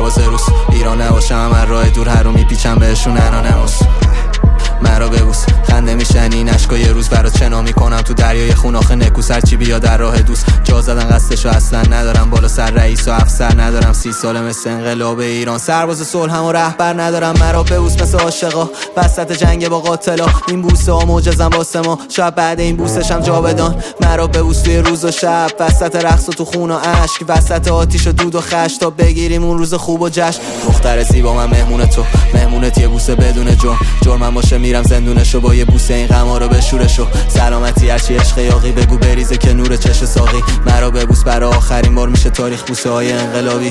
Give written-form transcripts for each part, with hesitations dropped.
سرباز روز ایران نباشم من راه دور هر رو میپیچم بهشون انانموس مرا ببوس خنده میشنی نشکا یه روز برات چنا میکنم تو دریای خون آخه نکوس هرچی بیا در راه دوست جا زدن قصدشو اصلا ندارم بالا سر رئیس و افسر ندارم 30 ساله مثل انقلاب ایران سرباز صلحم و رهبر ندارم مرا ببوس مثل عاشقا وسط جنگ با قاتلا این بوسه ها معجزن واسه ما شاید بعد این بوسشم جاودان مرا ببوس توی روز و شب وسط رقص و تو خون و اشک وسط آتیش و دود و خش تا بگیریم اون روز خوب و جشن دختر زیبا من مهمون تو مهمونت یه بوسه بدون جرمم باشه میرم زندونشو با یه بوسه این غما رو بشورشو سلامتی هرچی عشق یاقی بگو بریزه که نور چش ساقی مرا ببوس برای آخرین بار میشه تاریخ بوسه های انقلابی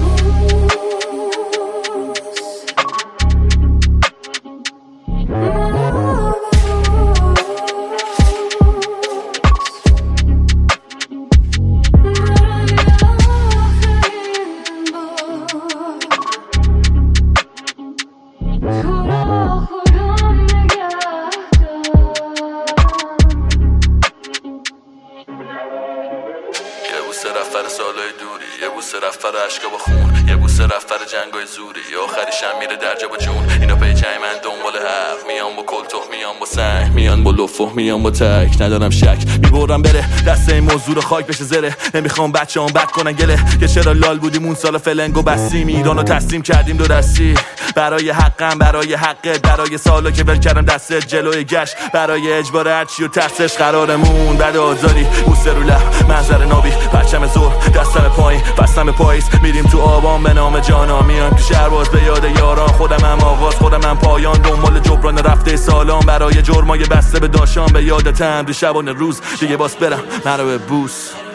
یه بوسه رفتر سالای دوری یه بوسه رفتر عشقا با خون یه بوسه رفتر جنگای زوری یه آخریشم میره درجا با جون اینا پیچای من دنبال حرف میان با کلتوخ میان با سنگ میان با لفو میان با تک ندارم شک میبرم بره دست این موضوع رو خاک بشه زره نمیخوام بچه‌ام بد کنن گله که چرا لال بودیم اون سال فلنگو بستیم ایرانو تسلیم کردیم دو دستی برای حقم برای حقت برای سالا که ول کردم دست جلوی گشت برای اجبار هرچی و ترسش قرارمون بعد آزادی بوسه رو لب منظر نابی پرچم زور دستم پایین بستم پاییز میریم تو آبان به نام جانا میان تو شهر باز به یاد یاران خودم هم آغاز خودم هم پایان دنبال جبران رفته سالان برای جرمای بسته به داشان به یادتم دی شبانه روز دیگه باز برم مرا به بوس